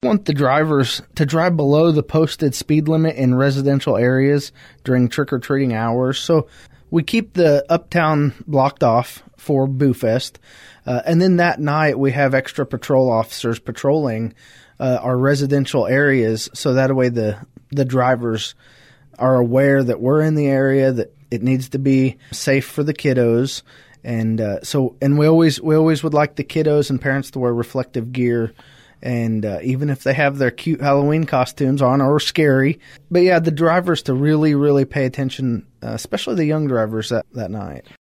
want the drivers to drive below the posted speed limit in residential areas during trick-or-treating hours. So we keep the uptown blocked off for Boo Fest. And then that night we have extra patrol officers patrolling our residential areas, so that way the drivers are aware that we're in the area, that it needs to be safe for the kiddos. And we always would like the kiddos and parents to wear reflective gear, and even if they have their cute Halloween costumes on or scary. But yeah, the drivers to really, really pay attention, especially the young drivers that night.